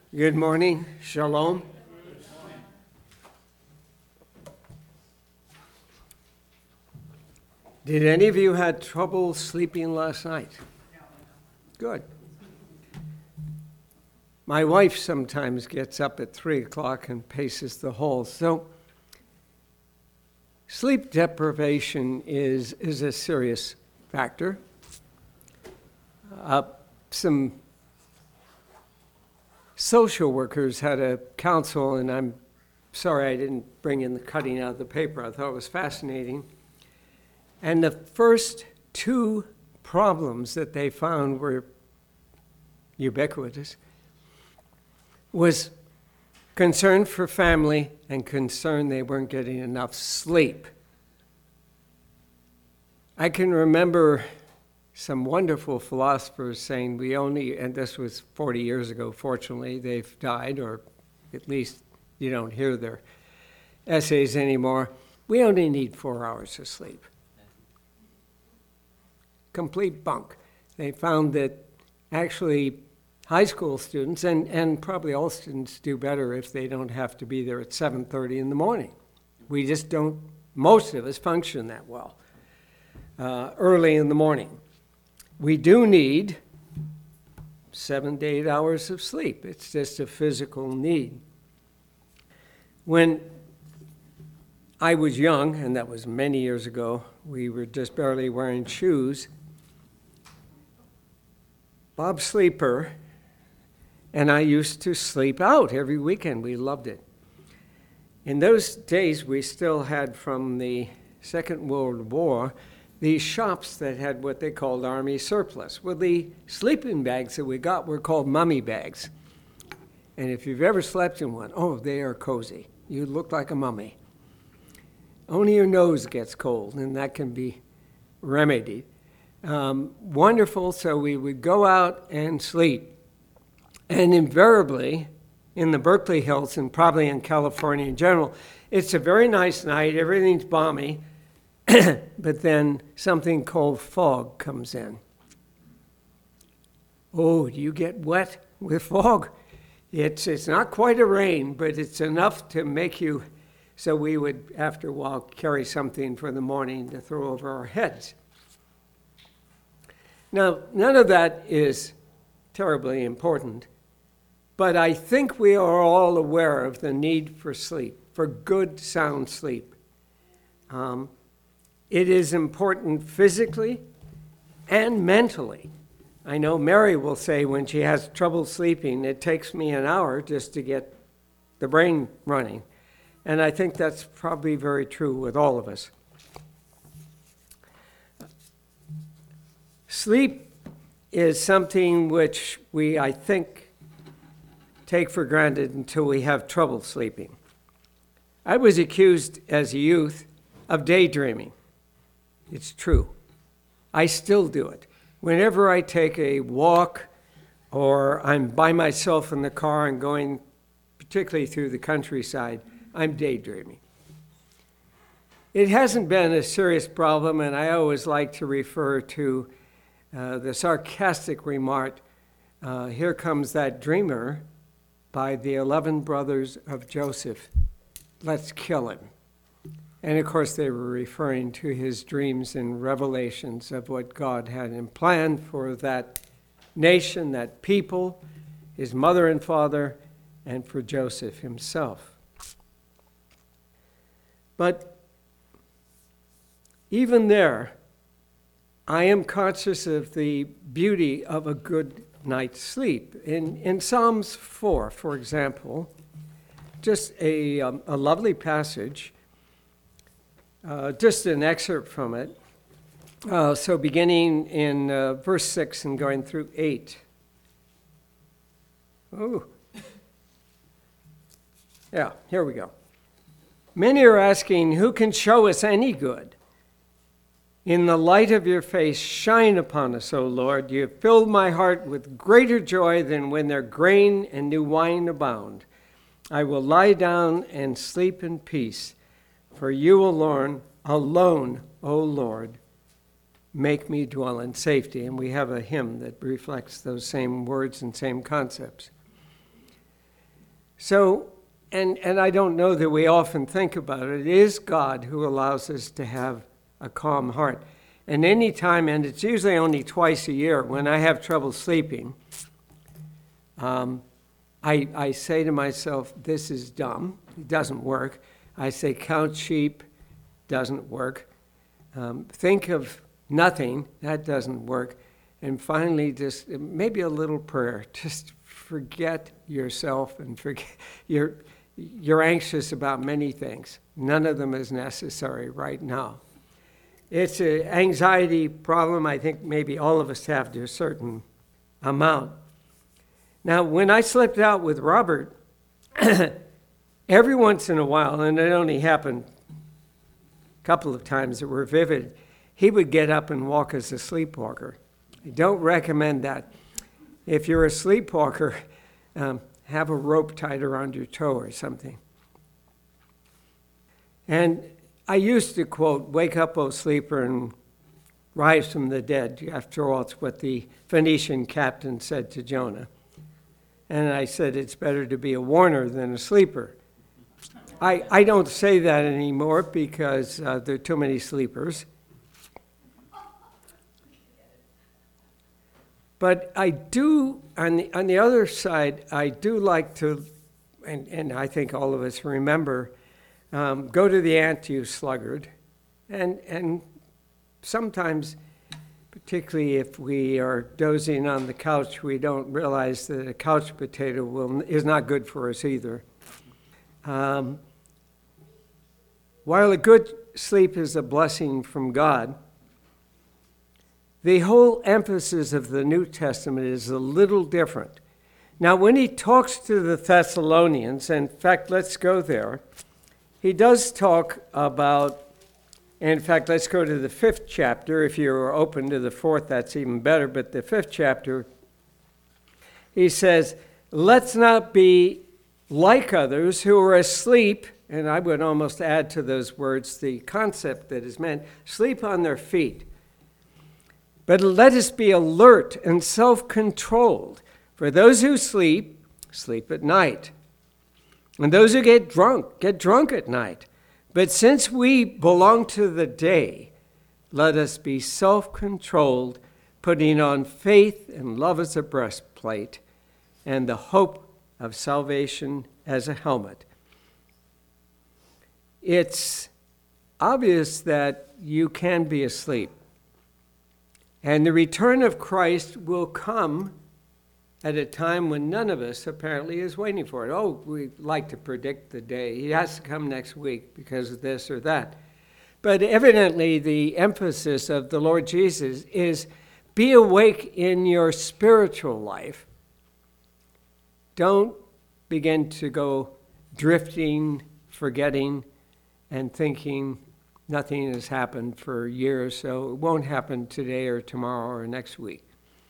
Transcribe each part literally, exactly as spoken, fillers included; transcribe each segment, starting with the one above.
Good morning. Shalom. Did any of you had trouble sleeping last night? Good. My wife sometimes gets up at three o'clock and paces the halls. So sleep deprivation is, is a serious factor. Uh, some social workers had a council, and I'm sorry I didn't bring in the cutting out of the paper. I thought it was fascinating. And the first two problems that they found were ubiquitous was concern for family and concern they weren't getting enough sleep. I can remember some wonderful philosophers saying we only, and this was forty years ago, fortunately, they've died, or at least you don't hear their essays anymore. We only need four hours of sleep. Complete bunk. They found that actually high school students, and, and probably all students, do better if they don't have to be there at seven thirty in the morning. We just don't, most of us function that well uh, early in the morning. We do need seven to eight hours of sleep. It's just a physical need. When I was young, and that was many years ago, we were just barely wearing shoes. Bob Sleeper and I used to sleep out every weekend. We loved it. In those days, we still had, from the Second World War, these shops that had what they called army surplus. Well, the sleeping bags that we got were called mummy bags. And if you've ever slept in one, oh, they are cozy. You look like a mummy. Only your nose gets cold, and that can be remedied. Um, wonderful, so we would go out and sleep. And invariably, in the Berkeley Hills, and probably in California in general, it's a very nice night, everything's balmy, but then something called fog comes in. Oh, do you get wet with fog? It's, it's not quite a rain, but it's enough to make you, so we would, after a while, carry something for the morning to throw over our heads. Now, none of that is terribly important, but I think we are all aware of the need for sleep, for good, sound sleep. Um, it is important physically and mentally. I know Mary will say when she has trouble sleeping, it takes me an hour just to get the brain running. And I think that's probably very true with all of us. Sleep is something which we, I think, take for granted until we have trouble sleeping. I was accused as a youth of daydreaming. It's true. I still do it. Whenever I take a walk or I'm by myself in the car and going particularly through the countryside, I'm daydreaming. It hasn't been a serious problem, and I always like to refer to uh, the sarcastic remark, uh, here comes that dreamer, by the eleven brothers of Joseph. Let's kill him. And of course, they were referring to his dreams and revelations of what God had in plan for that nation, that people, his mother and father, and for Joseph himself. But even there, I am conscious of the beauty of a good night's sleep. In, in Psalms four, for example, just a, um, a lovely passage, uh, just an excerpt from it. Uh, so beginning in uh, verse six and going through eight. Oh, yeah, here we go. Many are asking, who can show us any good? In the light of your face, shine upon us, O Lord. You have filled my heart with greater joy than when their grain and new wine abound. I will lie down and sleep in peace, for you alone, alone, O Lord, make me dwell in safety. And we have a hymn that reflects those same words and same concepts. So, and, and I don't know that we often think about it. It is God who allows us to have a calm heart. And any time, and it's usually only twice a year, when I have trouble sleeping, um, I, I say to myself, this is dumb. It doesn't work. I say, count sheep. Doesn't work. Um, think of nothing. That doesn't work. And finally, just maybe a little prayer. Just forget yourself and forget. You're, you're anxious about many things. None of them is necessary right now. It's an anxiety problem I think maybe all of us have to a certain amount. Now, when I slept out with Robert, every once in a while, and it only happened a couple of times that were vivid, he would get up and walk as a sleepwalker. I don't recommend that. If you're a sleepwalker, um, have a rope tied around your toe or something. And I used to quote, "Wake up, O sleeper, and rise from the dead." After all, it's what the Phoenician captain said to Jonah. And I said, it's better to be a warner than a sleeper. I, I don't say that anymore because uh, there are too many sleepers. But I do, on the, on the other side, I do like to, and, and I think all of us remember, um, go to the ant, you sluggard. And, and sometimes, particularly if we are dozing on the couch, we don't realize that a couch potato will, is not good for us either. Um, while a good sleep is a blessing from God, the whole emphasis of the New Testament is a little different. Now, when he talks to the Thessalonians, in fact, let's go there, he does talk about, in fact, let's go to the fifth chapter. If you're open to the fourth, that's even better, but the fifth chapter, he says, let's not be like others who are asleep, and I would almost add to those words the concept that is meant, sleep on their feet. But let us be alert and self-controlled. For those who sleep, sleep at night. And those who get drunk, get drunk at night. But since we belong to the day, let us be self-controlled, putting on faith and love as a breastplate, and the hope of salvation as a helmet. It's obvious that you can be asleep. And the return of Christ will come at a time when none of us apparently is waiting for it. Oh, we like to predict the day. He has to come next week because of this or that. But evidently the emphasis of the Lord Jesus is be awake in your spiritual life. Don't begin to go drifting, forgetting, and thinking nothing has happened for years, so it won't happen today or tomorrow or next week.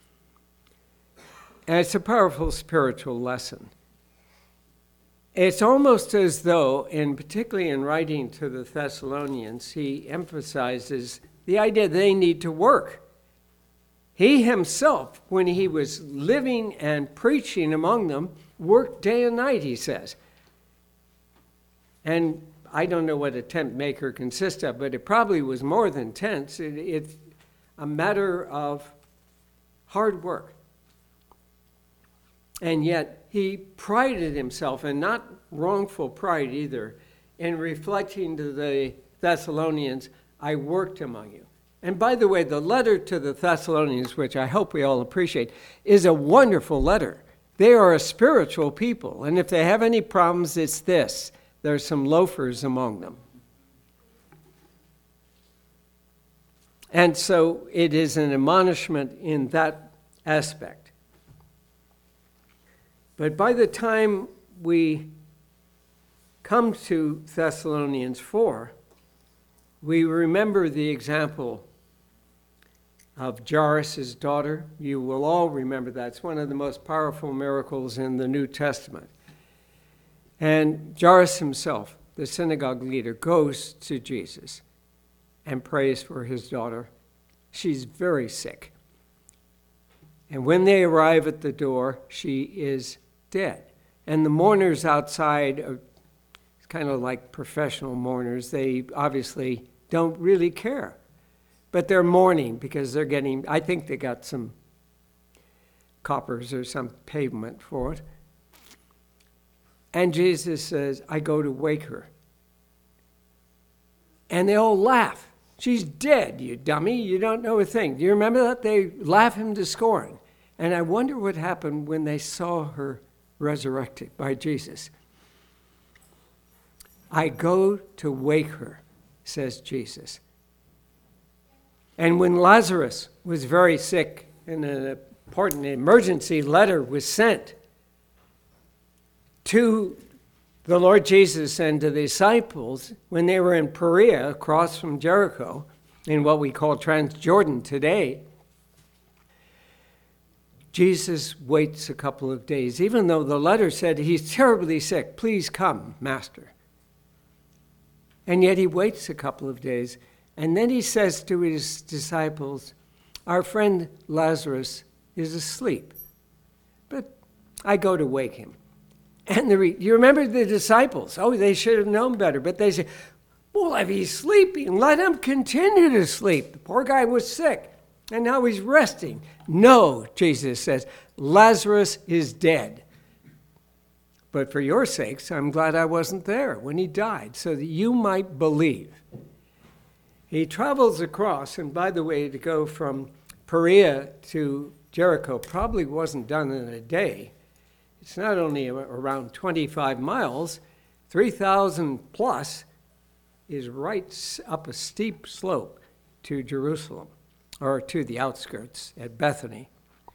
And it's a powerful spiritual lesson. It's almost as though, and particularly in writing to the Thessalonians, he emphasizes the idea they need to work. He himself, when he was living and preaching among them, worked day and night, he says. And I don't know what a tent maker consists of, but it probably was more than tents. It, it's a matter of hard work. And yet he prided himself, and not wrongful pride either, in reflecting to the Thessalonians, I worked among you. And by the way, the letter to the Thessalonians, which I hope we all appreciate, is a wonderful letter. They are a spiritual people, and if they have any problems, it's this. There's some loafers among them. And so it is an admonishment in that aspect. But by the time we come to Thessalonians four, we remember the example of Jairus' daughter. You will all remember that. It's one of the most powerful miracles in the New Testament. And Jairus himself, the synagogue leader, goes to Jesus and prays for his daughter. She's very sick. And when they arrive at the door, she is dead. And the mourners outside are kind of like professional mourners. They obviously don't really care. But they're mourning because they're getting, I think they got some coppers or some pavement for it. And Jesus says, I go to wake her. And they all laugh. She's dead, you dummy. You don't know a thing. Do you remember that? They laugh him to scorn. And I wonder what happened when they saw her resurrected by Jesus. I go to wake her, says Jesus. And when Lazarus was very sick and an important emergency letter was sent to the Lord Jesus and to the disciples when they were in Perea across from Jericho in what we call Transjordan today, Jesus waits a couple of days, even though the letter said he's terribly sick. Please come, Master. And yet he waits a couple of days. And then he says to his disciples, our friend Lazarus is asleep, but I go to wake him. And the re- you remember the disciples. Oh, they should have known better. But they say, well, if he's sleeping, let him continue to sleep. The poor guy was sick, and now he's resting. No, Jesus says, Lazarus is dead. But for your sakes, I'm glad I wasn't there when he died, so that you might believe. He travels across, and by the way, to go from Perea to Jericho probably wasn't done in a day. It's not only around twenty-five miles, three thousand plus is right up a steep slope to Jerusalem, or to the outskirts at Bethany.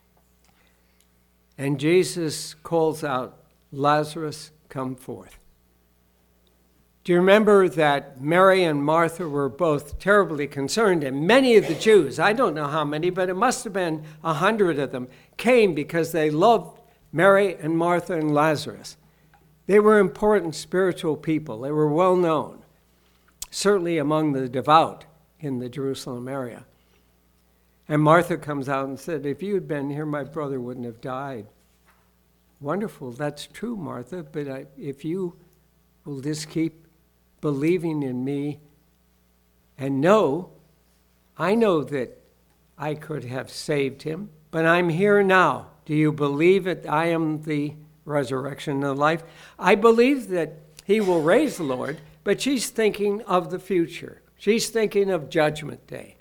And Jesus calls out, Lazarus, come forth. Do you remember that Mary and Martha were both terribly concerned, and many of the Jews, I don't know how many, but it must have been a hundred of them, came because they loved Mary and Martha and Lazarus. They were important spiritual people. They were well known, certainly among the devout in the Jerusalem area. And Martha comes out and said, if you had been here, my brother wouldn't have died. Wonderful, that's true, Martha, but I, if you will just keep believing in me and know, I know that I could have saved him, but I'm here now. Do you believe that I am the resurrection and life? I believe that he will raise the Lord, but she's thinking of the future. She's thinking of Judgment Day.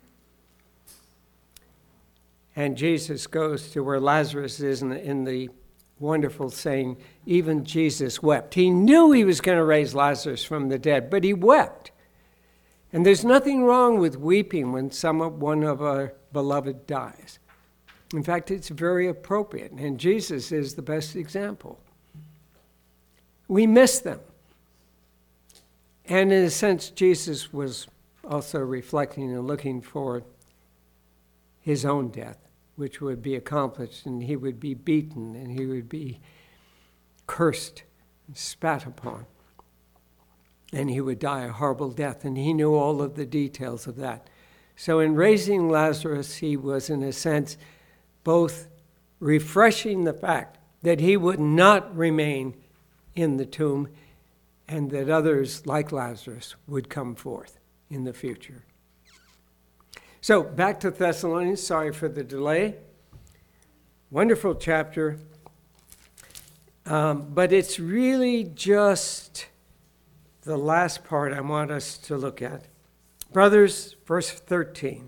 And Jesus goes to where Lazarus is in the, in the wonderful saying, even Jesus wept. He knew he was going to raise Lazarus from the dead, but he wept. And there's nothing wrong with weeping when someone, one of our beloved dies. In fact, it's very appropriate, and Jesus is the best example. We miss them. And in a sense, Jesus was also reflecting and looking for his own death, which would be accomplished, and he would be beaten, and he would be cursed and spat upon, and he would die a horrible death, and he knew all of the details of that. So in raising Lazarus, he was, in a sense, both refreshing the fact that he would not remain in the tomb and that others like Lazarus would come forth in the future. So back to Thessalonians, sorry for the delay. Wonderful chapter. Um, but it's really just the last part I want us to look at. Brothers, verse thirteen.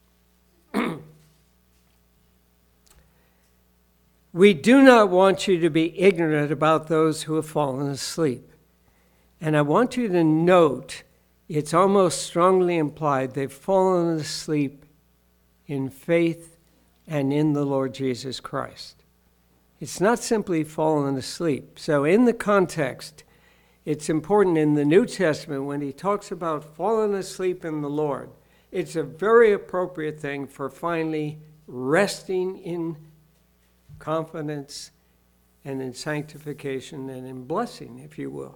We do not want you to be ignorant about those who have fallen asleep. And I want you to note, it's almost strongly implied they've fallen asleep in faith and in the Lord Jesus Christ. It's not simply fallen asleep. So in the context, it's important in the New Testament when he talks about falling asleep in the Lord, it's a very appropriate thing for finally resting in confidence and in sanctification and in blessing, if you will.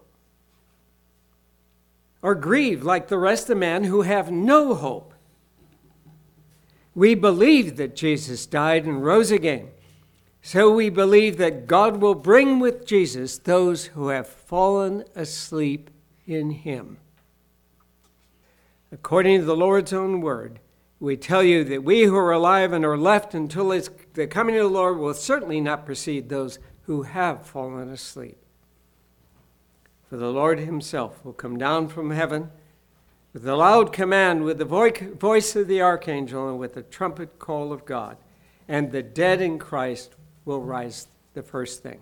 Or grieve like the rest of men who have no hope. We believe that Jesus died and rose again. So we believe that God will bring with Jesus those who have fallen asleep in him. According to the Lord's own word, we tell you that we who are alive and are left until the coming of the Lord will certainly not precede those who have fallen asleep. For the Lord himself will come down from heaven with a loud command, with the voice of the archangel, and with the trumpet call of God. And the dead in Christ will rise the first thing.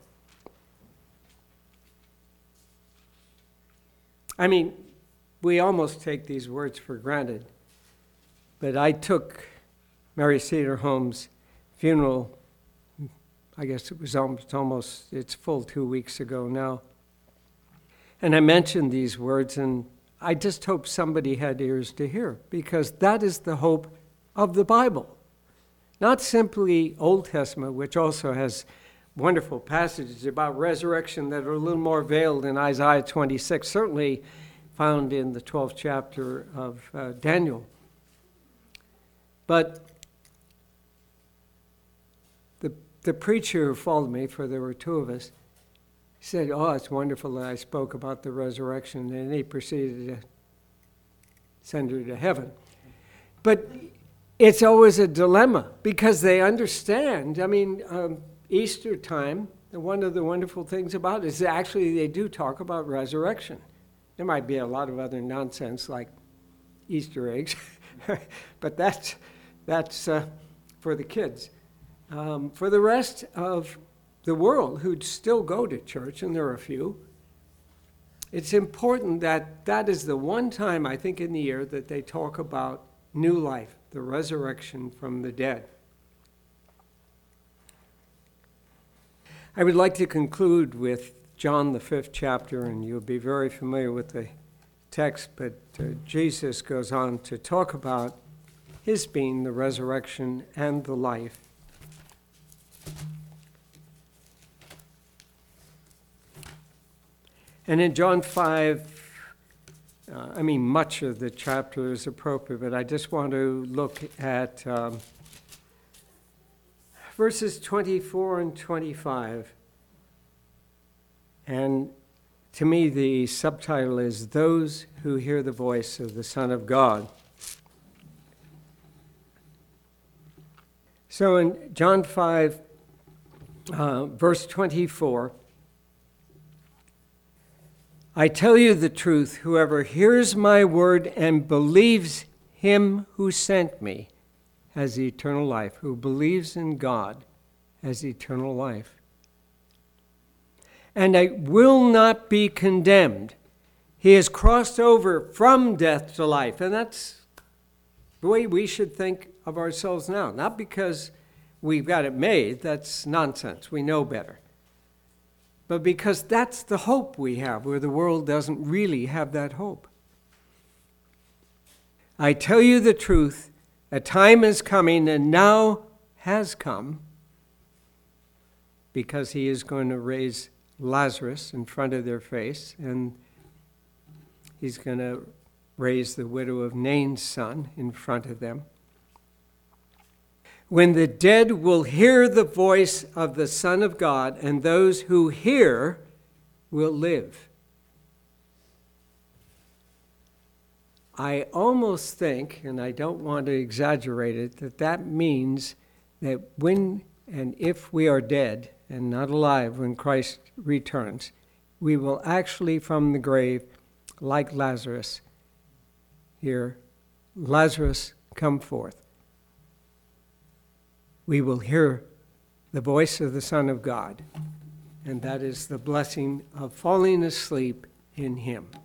I mean, we almost take these words for granted. But I took Mary Cedar-Holmes' funeral, I guess it was almost, almost, it's full two weeks ago now. And I mentioned these words, and I just hope somebody had ears to hear, because that is the hope of the Bible. Not simply Old Testament, which also has wonderful passages about resurrection that are a little more veiled in Isaiah twenty-six, certainly found in the twelfth chapter of uh, Daniel. But the, the preacher who followed me, for there were two of us, said, oh, it's wonderful that I spoke about the resurrection, and he proceeded to send her to heaven. But it's always a dilemma, because they understand. I mean, um, Easter time, one of the wonderful things about it is actually they do talk about resurrection. There might be a lot of other nonsense like Easter eggs, but that's, that's uh, for the kids. Um, for the rest of the world who'd still go to church, and there are a few, it's important that that is the one time, I think, in the year that they talk about new life, the resurrection from the dead. I would like to conclude with John, the fifth chapter, and you'll be very familiar with the text, but uh, Jesus goes on to talk about his being the resurrection and the life. And in John five, uh, I mean, much of the chapter is appropriate, but I just want to look at um, verses twenty-four and twenty-five. And to me, the subtitle is Those Who Hear the Voice of the Son of God. So in John five, uh, verse twenty-four, I tell you the truth, whoever hears my word and believes him who sent me has eternal life. Who believes in God has eternal life. And I will not be condemned. He has crossed over from death to life. And that's the way we should think of ourselves now. Not because we've got it made. That's nonsense. We know better. But because that's the hope we have, where the world doesn't really have that hope. I tell you the truth, a time is coming, and now has come, because he is going to raise Lazarus in front of their face, and he's going to raise the widow of Nain's son in front of them. When the dead will hear the voice of the Son of God, and those who hear will live. I almost think, and I don't want to exaggerate it, that that means that when and if we are dead and not alive when Christ returns, we will actually from the grave, like Lazarus, hear, Lazarus, come forth. We will hear the voice of the Son of God, and that is the blessing of falling asleep in him.